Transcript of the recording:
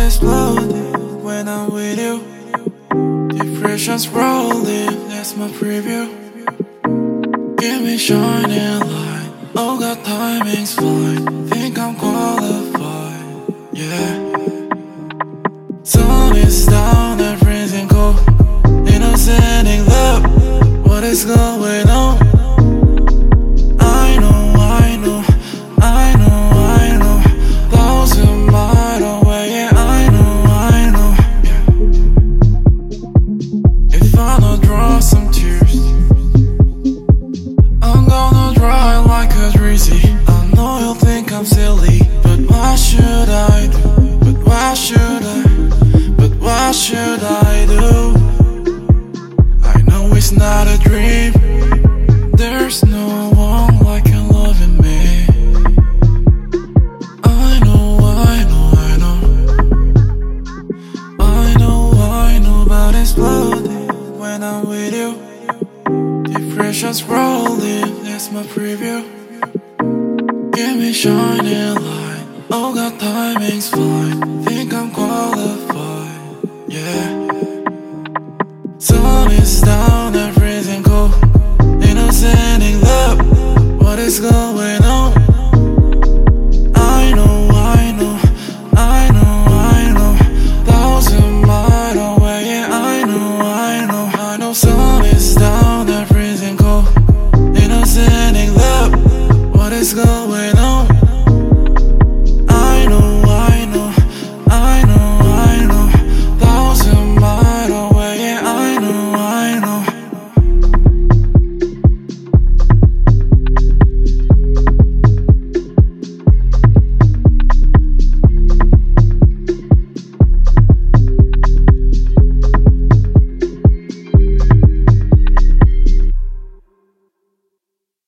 exploding when I'm with you. Depression's rolling, that's my preview. Give me shining light, oh God, timing's fine. Think I'm qualified, yeah. Sun is down and freezing cold. Innocent in love, what is going on? I know, I know, I know, I know. 1,000 miles away, yeah, I know, yeah. If I don't draw some tears, I'm gonna dry like a drizzly. I know you'll think I'm silly, but why should I do? But why should I? But why should I do? I know it's not a dream. There's no one like you loving me. I know, I know, I know. I know, I know about exploding when I'm with you. Depression's rolling, that's my preview. Give me shining light, oh God, timing's fine. Think I'm qualified, yeah. Sun is down and freezing cold. Innocent in love, what is going on? I know, I know, I know, I know. 1,000 miles away, yeah, I know, I know. Sun is down and freezing cold. Innocent in love, what is going on?